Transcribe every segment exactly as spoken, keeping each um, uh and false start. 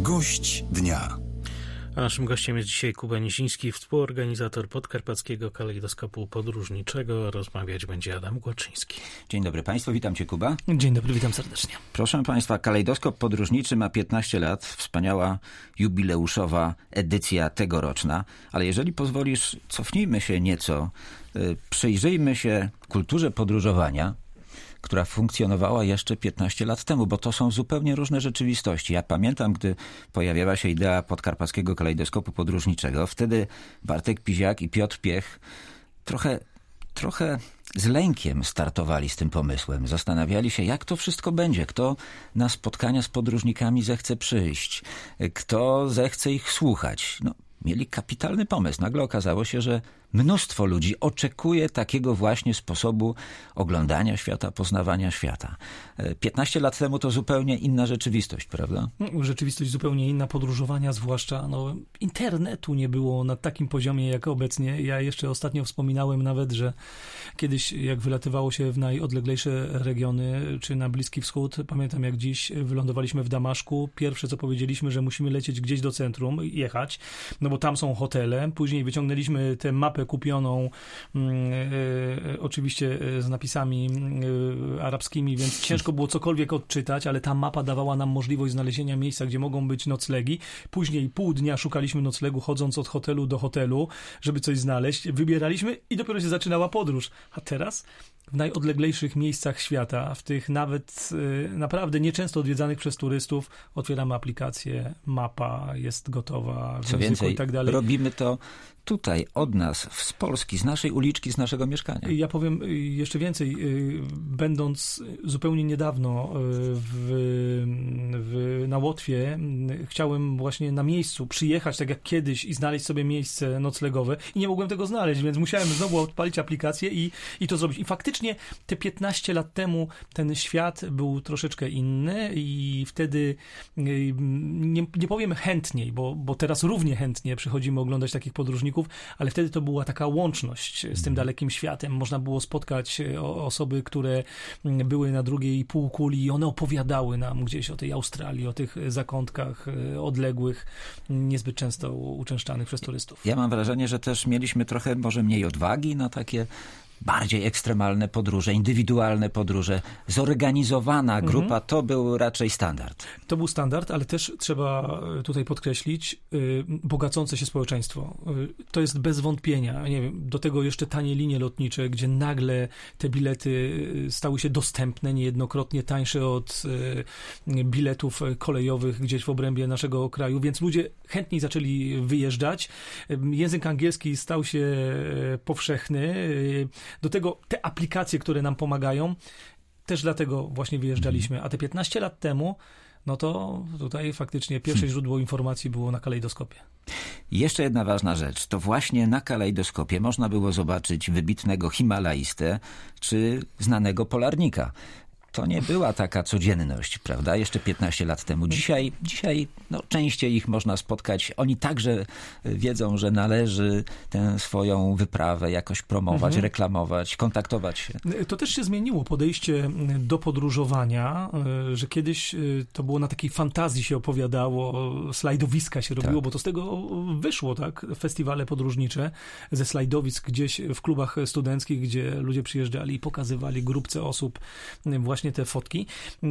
Gość dnia. A naszym gościem jest dzisiaj Kuba Niziński, współorganizator podkarpackiego kalejdoskopu podróżniczego. Rozmawiać będzie Adam Głaczyński. Dzień dobry Państwu, witam Cię Kuba. Dzień dobry, witam serdecznie. Proszę Państwa, kalejdoskop podróżniczy ma piętnaście lat, wspaniała jubileuszowa edycja tegoroczna, ale jeżeli pozwolisz, cofnijmy się nieco, przyjrzyjmy się kulturze podróżowania, która funkcjonowała jeszcze piętnaście lat temu, bo to są zupełnie różne rzeczywistości. Ja pamiętam, gdy pojawiała się idea podkarpackiego kalejdoskopu podróżniczego, wtedy Bartek Piziak i Piotr Piech trochę, trochę z lękiem startowali z tym pomysłem. Zastanawiali się, jak to wszystko będzie, kto na spotkania z podróżnikami zechce przyjść, kto zechce ich słuchać. No, mieli kapitalny pomysł. Nagle okazało się, że mnóstwo ludzi oczekuje takiego właśnie sposobu oglądania świata, poznawania świata. piętnaście lat temu to zupełnie inna rzeczywistość, prawda? Rzeczywistość zupełnie inna, podróżowania zwłaszcza. No, internetu nie było na takim poziomie jak obecnie. Ja jeszcze ostatnio wspominałem nawet, że kiedyś jak wylatywało się w najodleglejsze regiony, czy na Bliski Wschód, pamiętam jak dziś wylądowaliśmy w Damaszku, pierwsze co powiedzieliśmy, że musimy lecieć gdzieś do centrum, jechać, no bo tam są hotele. Później wyciągnęliśmy tę mapę kupioną e, e, oczywiście z napisami e, arabskimi, więc ciężko było cokolwiek odczytać, ale ta mapa dawała nam możliwość znalezienia miejsca, gdzie mogą być noclegi. Później pół dnia szukaliśmy noclegu, chodząc od hotelu do hotelu, żeby coś znaleźć. Wybieraliśmy i dopiero się zaczynała podróż. A teraz w najodleglejszych miejscach świata, w tych nawet y, naprawdę nieczęsto odwiedzanych przez turystów, otwieramy aplikację, mapa jest gotowa, w Co więcej, i tak dalej. Robimy to tutaj, od nas, z Polski, z naszej uliczki, z naszego mieszkania. Ja powiem jeszcze więcej. Będąc zupełnie niedawno w, w, na Łotwie, chciałem właśnie na miejscu przyjechać, tak jak kiedyś, i znaleźć sobie miejsce noclegowe i nie mogłem tego znaleźć, więc musiałem znowu odpalić aplikację i, i to zrobić. I faktycznie te piętnaście lat temu ten świat był troszeczkę inny i wtedy nie, nie powiem chętniej, bo, bo teraz równie chętnie przychodzimy oglądać takich podróżników, ale wtedy to była taka łączność z tym dalekim światem. Można było spotkać osoby, które były na drugiej półkuli i one opowiadały nam gdzieś o tej Australii, o tych zakątkach odległych, niezbyt często uczęszczanych przez turystów. Ja mam wrażenie, że też mieliśmy trochę może mniej odwagi na takie bardziej ekstremalne podróże, indywidualne podróże, zorganizowana grupa, mhm. to był raczej standard. To był standard, ale też trzeba tutaj podkreślić yy, bogacące się społeczeństwo. Yy, to jest bez wątpienia, nie wiem, do tego jeszcze tanie linie lotnicze, gdzie nagle te bilety stały się dostępne, niejednokrotnie tańsze od yy, biletów kolejowych gdzieś w obrębie naszego kraju, więc ludzie chętniej zaczęli wyjeżdżać. Yy, język angielski stał się yy, powszechny. Yy, Do tego te aplikacje, które nam pomagają, też dlatego właśnie wyjeżdżaliśmy. A te piętnaście lat temu, no to tutaj faktycznie pierwsze źródło informacji było na kalejdoskopie. Jeszcze jedna ważna rzecz. To właśnie na kalejdoskopie można było zobaczyć wybitnego himalaistę czy znanego polarnika. To nie była taka codzienność, prawda? Jeszcze piętnaście lat temu. Dzisiaj, dzisiaj no, częściej ich można spotkać. Oni także wiedzą, że należy tę swoją wyprawę jakoś promować, mhm. reklamować, kontaktować się. To też się zmieniło, podejście do podróżowania, że kiedyś to było na takiej fantazji się opowiadało, slajdowiska się robiło, tak. bo to z tego wyszło, tak? Festiwale podróżnicze ze slajdowisk gdzieś w klubach studenckich, gdzie ludzie przyjeżdżali i pokazywali grupce osób właśnie te fotki,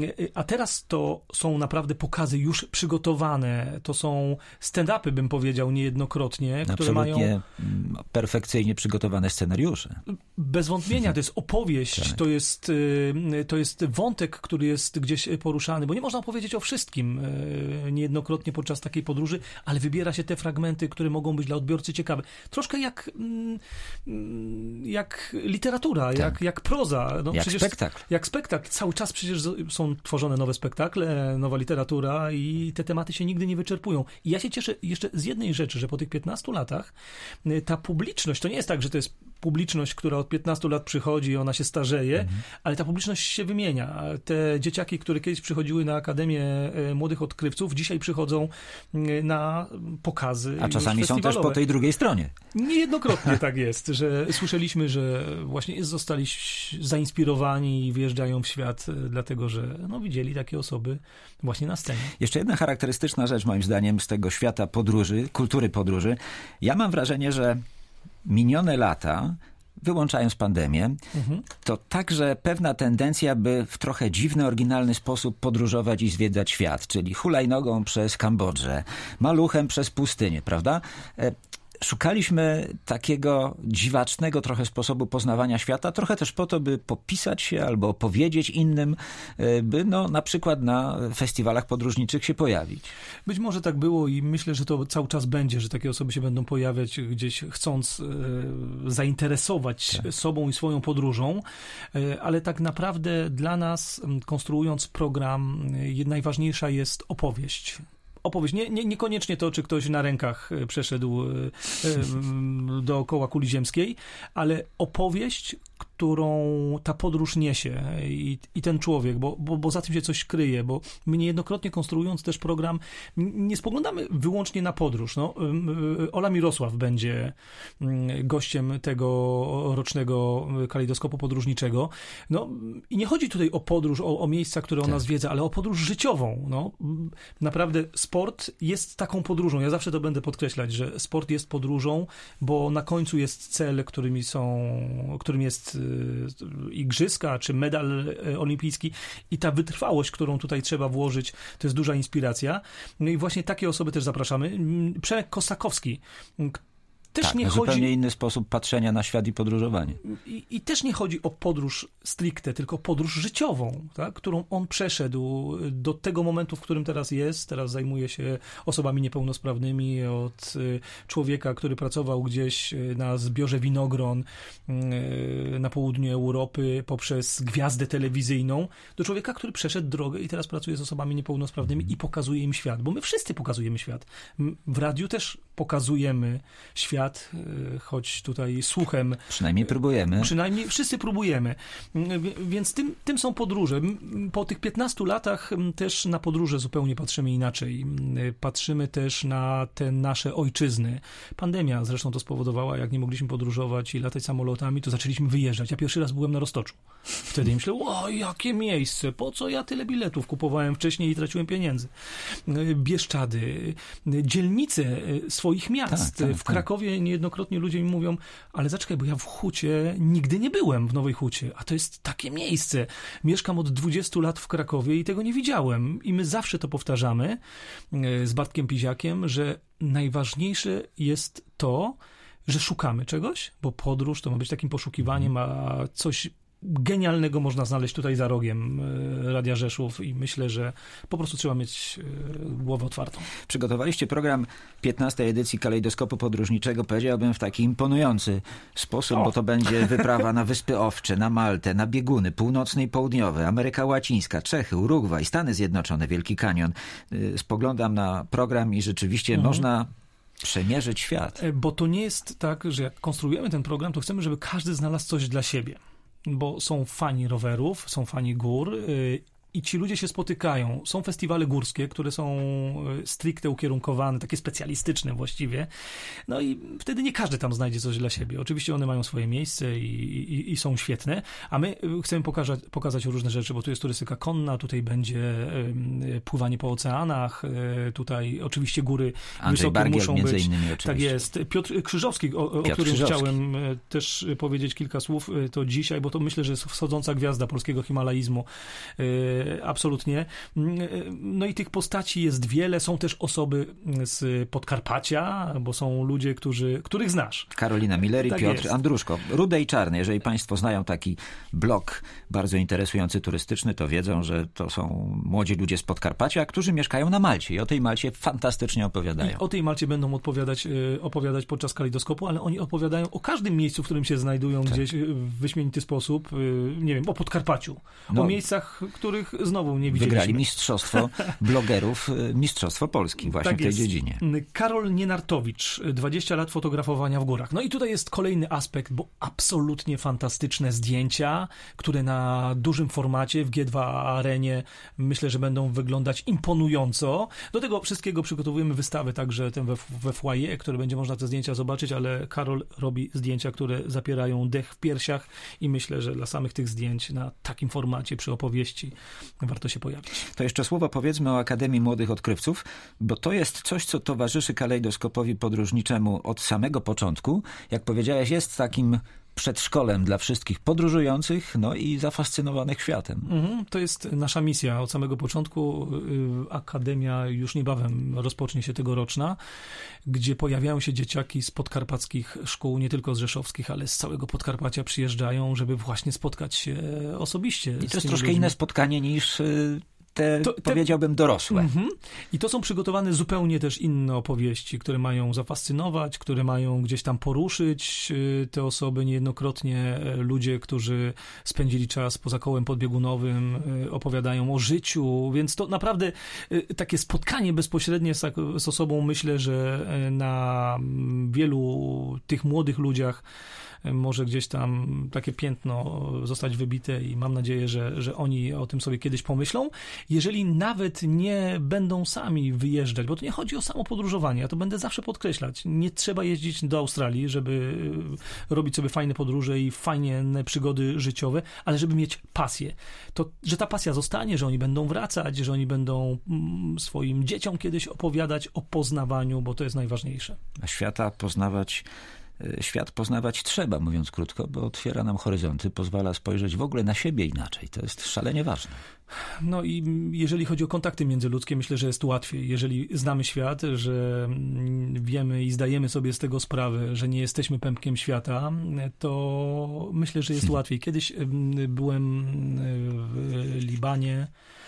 a teraz to są naprawdę pokazy już przygotowane, to są stand-upy, bym powiedział, niejednokrotnie, które Absolutnie mają perfekcyjnie przygotowane scenariusze. Bez wątpienia, to jest opowieść, tak. to, jest, to jest wątek, który jest gdzieś poruszany, bo nie można powiedzieć o wszystkim niejednokrotnie podczas takiej podróży, ale wybiera się te fragmenty, które mogą być dla odbiorcy ciekawe. Troszkę jak jak literatura, tak. jak, jak proza. No, jak przecież, spektakl. Jak spektakl. Cały czas przecież są tworzone nowe spektakle, nowa literatura i te tematy się nigdy nie wyczerpują. I ja się cieszę jeszcze z jednej rzeczy, że po tych piętnastu latach ta publiczność, to nie jest tak, że to jest publiczność, która od piętnastu lat przychodzi, ona się starzeje, mhm. ale ta publiczność się wymienia. Te dzieciaki, które kiedyś przychodziły na Akademię Młodych Odkrywców, dzisiaj przychodzą na pokazy. A czasami są też po tej drugiej stronie. Niejednokrotnie tak jest, że słyszeliśmy, że właśnie zostali zainspirowani i wyjeżdżają w świat, dlatego że no, widzieli takie osoby właśnie na scenie. Jeszcze jedna charakterystyczna rzecz moim zdaniem z tego świata podróży, kultury podróży. Ja mam wrażenie, że minione lata, wyłączając pandemię, mhm. to także pewna tendencja, by w trochę dziwny, oryginalny sposób podróżować i zwiedzać świat, czyli hulajnogą przez Kambodżę, maluchem przez pustynię, prawda? Szukaliśmy takiego dziwacznego trochę sposobu poznawania świata, trochę też po to, by popisać się albo opowiedzieć innym, by no, na przykład na festiwalach podróżniczych się pojawić. Być może tak było i myślę, że to cały czas będzie, że takie osoby się będą pojawiać gdzieś chcąc e, zainteresować tak. sobą i swoją podróżą, e, ale tak naprawdę dla nas, konstruując program, e, najważniejsza jest opowieść. Opowieść. Nie, nie, niekoniecznie to, czy ktoś na rękach przeszedł dookoła kuli ziemskiej, ale opowieść, którą ta podróż niesie i, i ten człowiek, bo, bo, bo za tym się coś kryje, bo my niejednokrotnie konstruując też program, nie spoglądamy wyłącznie na podróż. No, Ola Mirosław będzie gościem tego rocznego kalejdoskopu podróżniczego. No, i nie chodzi tutaj o podróż, o, o miejsca, które ona zwiedza, ale o podróż życiową. No, naprawdę sport jest taką podróżą. Ja zawsze to będę podkreślać, że sport jest podróżą, bo na końcu jest cel, którymi są, którym jest igrzyska, czy medal olimpijski i ta wytrwałość, którą tutaj trzeba włożyć, to jest duża inspiracja. No i właśnie takie osoby też zapraszamy. Przemek Kosakowski, też tak, nie chodzi... zupełnie inny sposób patrzenia na świat i podróżowanie. I, i też nie chodzi o podróż stricte, tylko podróż życiową, tak? Którą on przeszedł do tego momentu, w którym teraz jest. Teraz zajmuje się osobami niepełnosprawnymi, od człowieka, który pracował gdzieś na zbiorze winogron na południu Europy, poprzez gwiazdę telewizyjną, do człowieka, który przeszedł drogę i teraz pracuje z osobami niepełnosprawnymi i pokazuje im świat. Bo my wszyscy pokazujemy świat. W radiu też pokazujemy świat, choć tutaj słuchem... Przynajmniej próbujemy. Przynajmniej wszyscy próbujemy. Więc tym, tym są podróże. Po tych piętnastu latach też na podróże zupełnie patrzymy inaczej. Patrzymy też na te nasze ojczyzny. Pandemia zresztą to spowodowała, jak nie mogliśmy podróżować i latać samolotami, to zaczęliśmy wyjeżdżać. Ja pierwszy raz byłem na Roztoczu. Wtedy myślę, o, jakie miejsce, po co ja tyle biletów kupowałem wcześniej i traciłem pieniędzy. Bieszczady, dzielnice swoich miast. Tak, tak, w Krakowie niejednokrotnie ludzie mi mówią, ale zaczekaj, bo ja w Hucie nigdy nie byłem, w Nowej Hucie, a to jest takie miejsce. Mieszkam od dwudziestu lat w Krakowie i tego nie widziałem. I my zawsze to powtarzamy z Bartkiem Piziakiem, że najważniejsze jest to, że szukamy czegoś, bo podróż to ma być takim poszukiwaniem, a coś genialnego można znaleźć tutaj za rogiem Radia Rzeszów i myślę, że po prostu trzeba mieć głowę otwartą. Przygotowaliście program piętnastej edycji Kalejdoskopu Podróżniczego, powiedziałbym w taki imponujący sposób, o. bo to będzie wyprawa na Wyspy Owcze, na Maltę, na bieguny północne i południowe, Ameryka Łacińska, Czechy, Urugwaj, Stany Zjednoczone, Wielki Kanion. Spoglądam na program i rzeczywiście mhm. można przemierzyć świat. Bo to nie jest tak, że jak konstruujemy ten program, to chcemy, żeby każdy znalazł coś dla siebie. Bo są fani rowerów, są fani gór yy, i ci ludzie się spotykają. Są festiwale górskie, które są stricte ukierunkowane, takie specjalistyczne właściwie. No i wtedy nie każdy tam znajdzie coś dla siebie. Oczywiście one mają swoje miejsce i, i, i są świetne, a my chcemy pokazać, pokazać różne rzeczy, bo tu jest turystyka konna, tutaj będzie y, pływanie po oceanach, y, tutaj oczywiście góry Andrzej wysokie Bargiel, muszą między być. innymi oczywiście. Tak jest. Piotr Krzyżowski, o, o Piotr którym Krzyżowski. chciałem też powiedzieć kilka słów, to dzisiaj, bo to myślę, że jest wschodząca gwiazda polskiego himalaizmu. Y, Absolutnie. No i tych postaci jest wiele. Są też osoby z Podkarpacia, bo są ludzie, którzy, których znasz. Karolina Miller i tak Piotr jest. Andruszko. Rude i Czarne. Jeżeli państwo znają taki blog bardzo interesujący, turystyczny, to wiedzą, że to są młodzi ludzie z Podkarpacia, którzy mieszkają na Malcie i o tej Malcie fantastycznie opowiadają. I o tej Malcie będą opowiadać, opowiadać podczas kalejdoskopu, ale oni opowiadają o każdym miejscu, w którym się znajdują tak. gdzieś w wyśmienity sposób. Nie wiem, o Podkarpaciu. No. O miejscach, których znowu nie widzieliśmy. Wygrali mistrzostwo blogerów, mistrzostwo Polski właśnie tak w tej jest. dziedzinie. Karol Nienartowicz, dwadzieścia lat fotografowania w górach. No i tutaj jest kolejny aspekt, bo absolutnie fantastyczne zdjęcia, które na dużym formacie w G dwa Arenie myślę, że będą wyglądać imponująco. Do tego wszystkiego przygotowujemy wystawę także we, we foyer, które będzie można te zdjęcia zobaczyć, ale Karol robi zdjęcia, które zapierają dech w piersiach i myślę, że dla samych tych zdjęć na takim formacie przy opowieści warto się pojawić. To jeszcze słowo powiedzmy o Akademii Młodych Odkrywców, bo to jest coś, co towarzyszy kalejdoskopowi podróżniczemu od samego początku. Jak powiedziałeś, jest takim przedszkolem dla wszystkich podróżujących, no i zafascynowanych światem. Mhm, to jest nasza misja od samego początku. Akademia już niebawem rozpocznie się tegoroczna, gdzie pojawiają się dzieciaki z podkarpackich szkół, nie tylko z rzeszowskich, ale z całego Podkarpacia przyjeżdżają, żeby właśnie spotkać się osobiście. I to jest troszkę ludźmi. Inne spotkanie niż te, to, te, powiedziałbym, dorosłe. Mm-hmm. I to są przygotowane zupełnie też inne opowieści, które mają zafascynować, które mają gdzieś tam poruszyć te osoby. Niejednokrotnie ludzie, którzy spędzili czas poza kołem podbiegunowym, opowiadają o życiu, więc to naprawdę takie spotkanie bezpośrednie z, z osobą, myślę, że na wielu tych młodych ludziach może gdzieś tam takie piętno zostać wybite i mam nadzieję, że, że oni o tym sobie kiedyś pomyślą. Jeżeli nawet nie będą sami wyjeżdżać, bo to nie chodzi o samo podróżowanie, ja to będę zawsze podkreślać. Nie trzeba jeździć do Australii, żeby robić sobie fajne podróże i fajne przygody życiowe, ale żeby mieć pasję. To, że ta pasja zostanie, że oni będą wracać, że oni będą swoim dzieciom kiedyś opowiadać o poznawaniu, bo to jest najważniejsze. A świata poznawać Świat poznawać trzeba, mówiąc krótko, bo otwiera nam horyzonty, pozwala spojrzeć w ogóle na siebie inaczej. To jest szalenie ważne. No i jeżeli chodzi o kontakty międzyludzkie, myślę, że jest łatwiej. Jeżeli znamy świat, że wiemy i zdajemy sobie z tego sprawę, że nie jesteśmy pępkiem świata, to myślę, że jest łatwiej. Kiedyś byłem w Libanie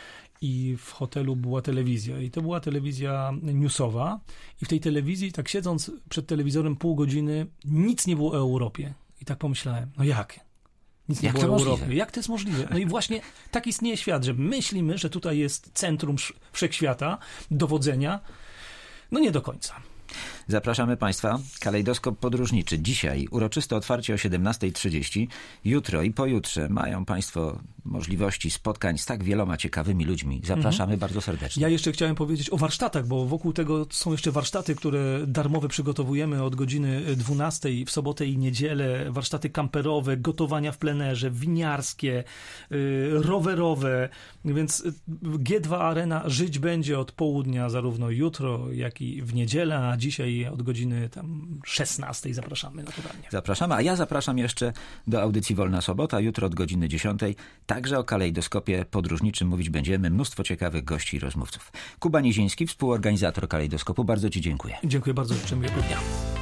i w hotelu była telewizja i to była telewizja newsowa i w tej telewizji, tak siedząc przed telewizorem pół godziny, nic nie było o Europie. I tak pomyślałem, no jak? Nic nie jak było to o Europie. możliwe? Jak to jest możliwe? No i właśnie tak istnieje świat, że myślimy, że tutaj jest centrum wszechświata, dowodzenia. No nie do końca. Zapraszamy Państwa. Kalejdoskop podróżniczy. Dzisiaj uroczyste otwarcie o siedemnasta trzydzieści. Jutro i pojutrze mają Państwo możliwości spotkań z tak wieloma ciekawymi ludźmi. Zapraszamy mhm. bardzo serdecznie. Ja jeszcze chciałem powiedzieć o warsztatach, bo wokół tego są jeszcze warsztaty, które darmowe przygotowujemy od godziny dwunastej w sobotę i niedzielę. Warsztaty kamperowe, gotowania w plenerze, winiarskie, yy, rowerowe. Więc G dwa Arena żyć będzie od południa zarówno jutro, jak i w niedzielę, a dzisiaj od godziny tam szesnastej zapraszamy naturalnie. Zapraszamy, a ja zapraszam jeszcze do audycji Wolna Sobota, jutro od godziny dziesiątej. Także o kalejdoskopie podróżniczym mówić będziemy. Mnóstwo ciekawych gości i rozmówców. Kuba Niziński, współorganizator Kalejdoskopu. Bardzo Ci dziękuję. Dziękuję bardzo, życzę miłego dnia.